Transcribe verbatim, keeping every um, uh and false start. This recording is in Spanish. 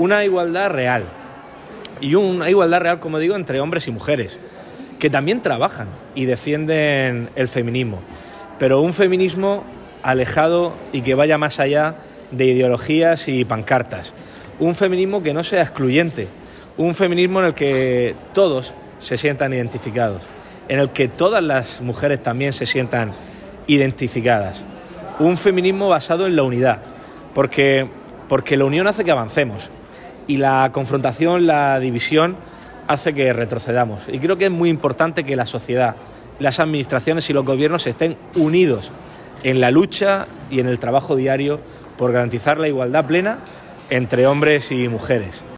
una igualdad real. Y una igualdad real, como digo, entre hombres y mujeres, que también trabajan y defienden el feminismo, pero un feminismo alejado y que vaya más allá de ideologías y pancartas. Un feminismo que no sea excluyente, un feminismo en el que todos se sientan identificados, en el que todas las mujeres también se sientan identificadas. Un feminismo basado en la unidad, porque, porque la unión hace que avancemos y la confrontación, la división, hace que retrocedamos. Y creo que es muy importante que la sociedad, las administraciones y los gobiernos estén unidos en la lucha y en el trabajo diario por garantizar la igualdad plena entre hombres y mujeres.